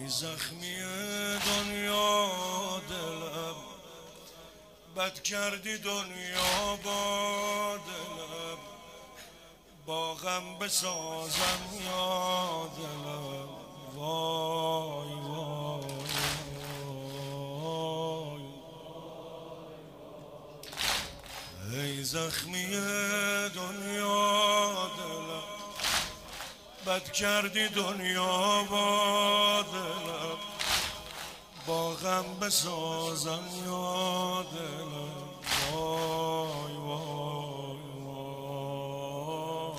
زخمی دنیا دلم، بد کردی دنیا با دلم، با غم بسازم یا دلم. وای وای وای، ای زخمی دنیا دلم، بد کردی دنیا با دلم، با غم بسازم یا دلم. وای وای وای،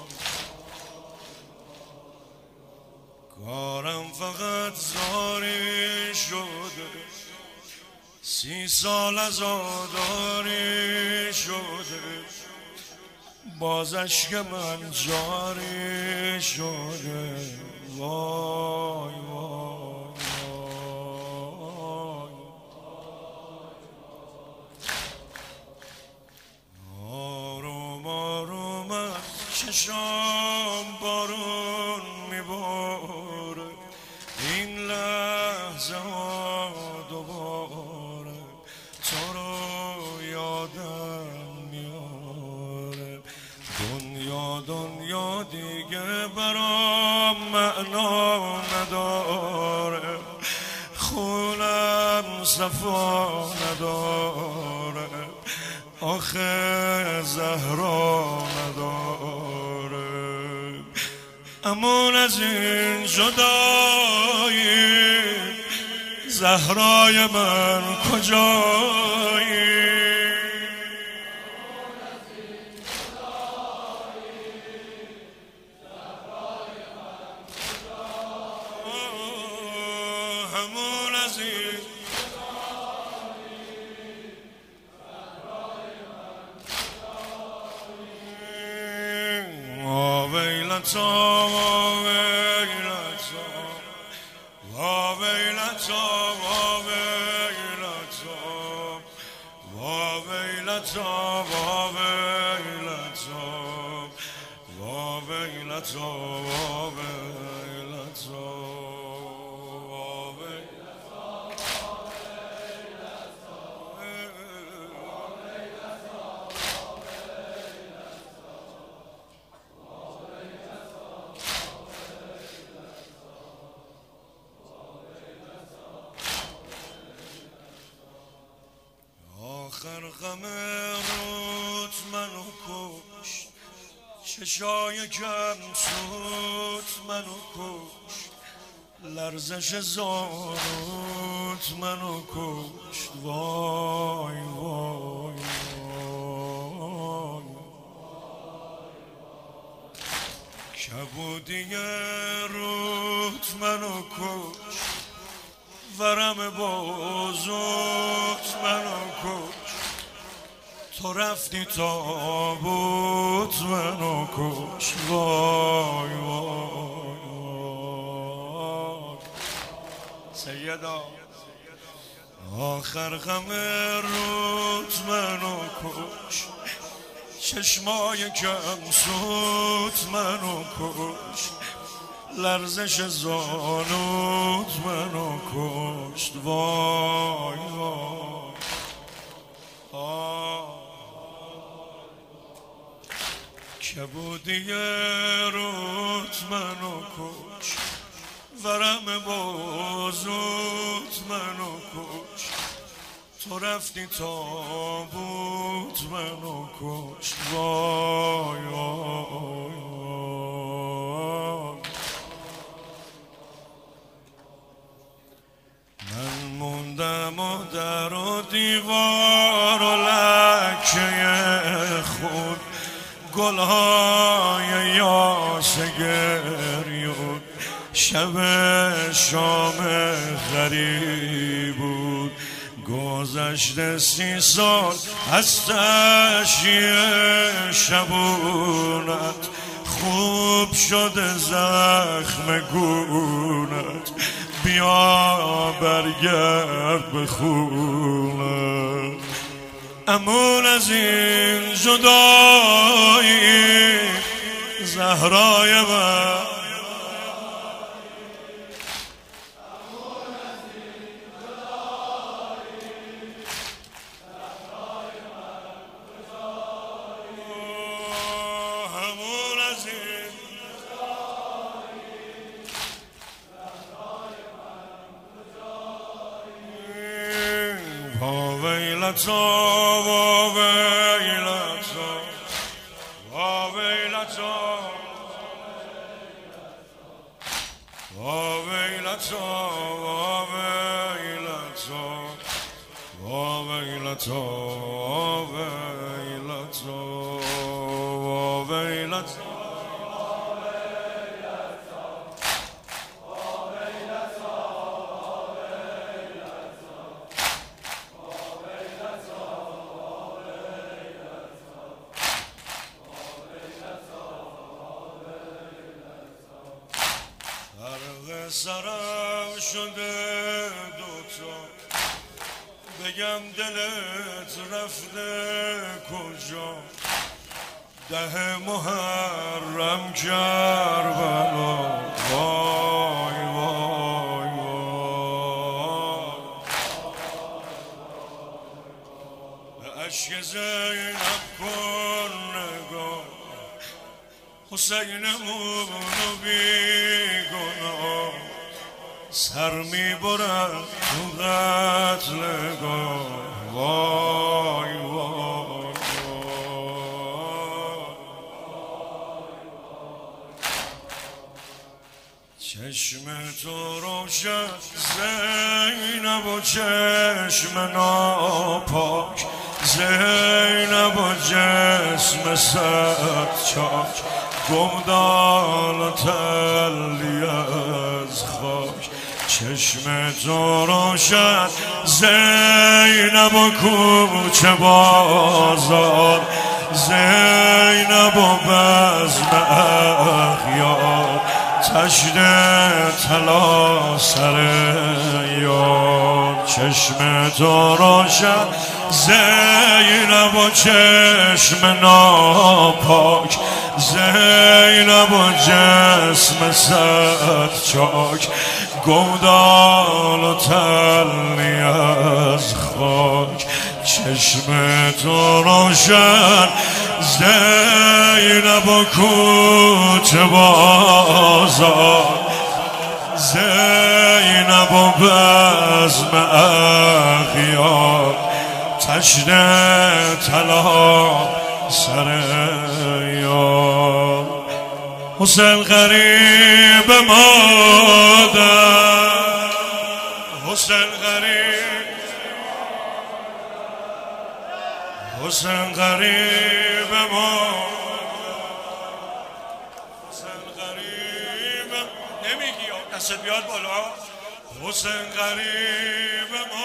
کارم فقط زاری شده، 30 سال عزاداری شده، باز اشک من جاری شده. وای وای وای، آروم آروم از چشام بارون میباره، این لحظه ها دوباره تو رو یادم میاره. دنیا دیگه برام معنا نداره، خونم صفا نداره، آخه زهرا نداره. امان از این جدایی، زهرای من کجایی؟ همون از این ویلتا ویلتا ویلتا ویلتا ویلتا آخر غم روت منو کشت، چشای کم سوت منو کشت، لرزش زانوت منو کشت. وای وای وای، کبودی روت منو کشت، ورم بازوت منو کشت، تو رفتی تابوت منو کشت. وای وای وای، سیدا آخر غم روت منو کشت، چشمای کم سوت منو کشت، لرزش زانوت منو کشت. وای وای کبودی روت منو کشت، ورم بازوت منو کشت، تو رفتی تابوت منو کشت. وای وای وای، من موندم و در و دیوار و لکه خود، گلهای یاس گریون، شب شام غریب بود، گذشته 30 سال از تشییع شبونت، خوب شده زخم گونت، بیا برگرد به خونت. امان از این جدایی، زهرای من ویلتا و ویلتا و ویلتا و ویلتا و ویلتا و ویلتا و ویلتا سرم شده دوتا بگم دلت رفته کجا 10 محرم کربلا وای وای وای به عشق زینب کن نگاه حسینمونو بیگناه سر میبرد تو قتلگاه وای وای چشم تو روشن زینب و چشم ناپاک زینب و جسم صد چاک گمدان تلی از خاک چشم تو روشن زینب و کوچه بازار زینب و بزم اخیار تشت طلا سر یار چشم تو روشن زینب و چشم ناپاک زینب و جسم صد چاک گودال و تلی از خاک چشم تو روشن زینب و کوچه بازار زینب و بزم اخیار تشت طلا سر یار حسین غریب مادر حسین غریب حسین غریب مادر حسین غریب نمیگی دست بیاد بالا حسین غریب مادر